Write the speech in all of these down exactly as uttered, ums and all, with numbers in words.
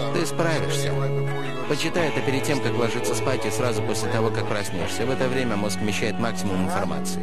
Ты справишься. Почитай это перед тем, как ложиться спать, и сразу после того, как проснешься. В это время мозг вмещает максимум информации.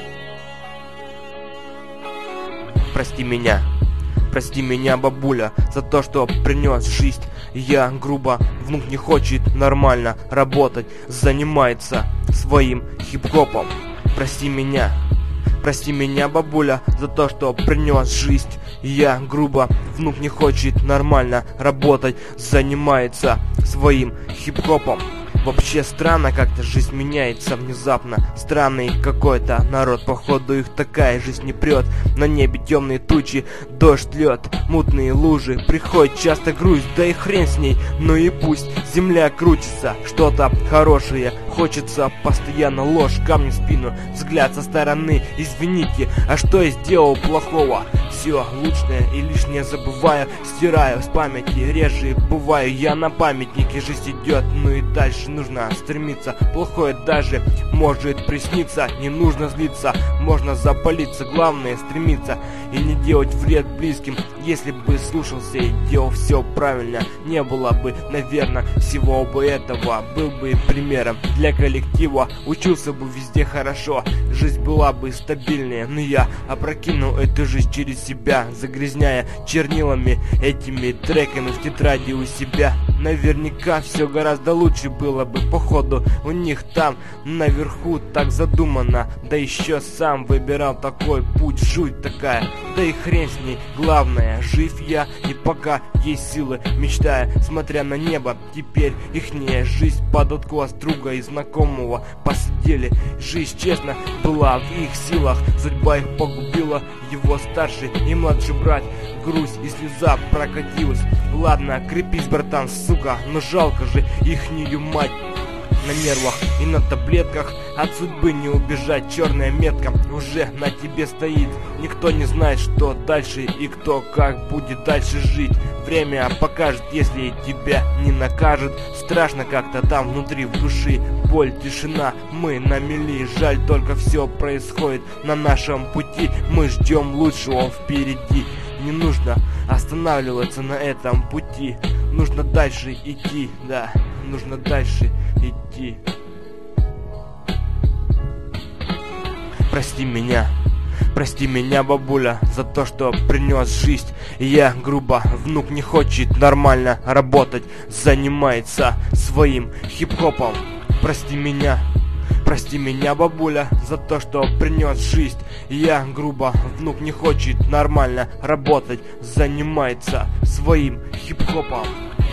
Прости меня. Прости меня, бабуля, за то, что принес жизнь. Я грубо, внук не хочет нормально работать, занимается своим хип-хопом. Прости меня. Прости меня, бабуля, за то, что принес жизнь. Я грубо, внук не хочет нормально работать, занимается своим хип-хопом. Вообще странно, как-то жизнь меняется внезапно. Странный какой-то народ, походу их такая жизнь не прет. На небе темные тучи, дождь, лед, мутные лужи. Приходит часто грусть, да и хрен с ней. Ну и пусть земля крутится, что-то хорошее хочется. Постоянно ложь, камни в спину, взгляд со стороны. Извините, а что я сделал плохого? Все лучшее и лишнее забываю, стираю с памяти, реже бываю я на памятнике. Жизнь идет, ну и дальше нужно стремиться. Плохое даже может присниться, не нужно злиться, можно запалиться. Главное стремиться и не делать вред близким. Если бы слушался и делал все правильно, не было бы, наверное, всего бы этого. Был бы примером для коллектива, учился бы везде хорошо, жизнь была бы стабильнее. Но я опрокинул эту жизнь через себя, загрязняя чернилами этими треками в тетради у себя. Наверняка все гораздо лучше было бы, походу у них там наверху так задумано. Да еще сам выбирал такой путь, жуть такая, да и хрен с ней. Главное, жив я и пока есть силы, мечтая, смотря на небо. Теперь ихняя жизнь под откос друга и знакомого посидели. Жизнь, честно, была в их силах, судьба их погубила. Его старший и младший брат, грусть и слеза прокатилась. Ладно, крепись, братан, сука, но жалко же ихнюю мать. На нервах и на таблетках, от судьбы не убежать. Черная метка уже на тебе стоит. Никто не знает, что дальше и кто как будет дальше жить. Время покажет, если тебя не накажет. Страшно как-то там внутри, в душе. Боль, тишина, мы на мели. Жаль, только все происходит на нашем пути. Мы ждем лучшего впереди. Не нужно останавливаться на этом пути. Нужно дальше идти, да, нужно дальше идти. Прости меня, прости меня, бабуля, за то, что принес жизнь. Я грубо, внук не хочет нормально работать, занимается своим хип-хопом. Прости меня. Прости меня, бабуля, за то, что принес жизнь. Я грубо, внук не хочет нормально работать, занимается своим хип-хопом.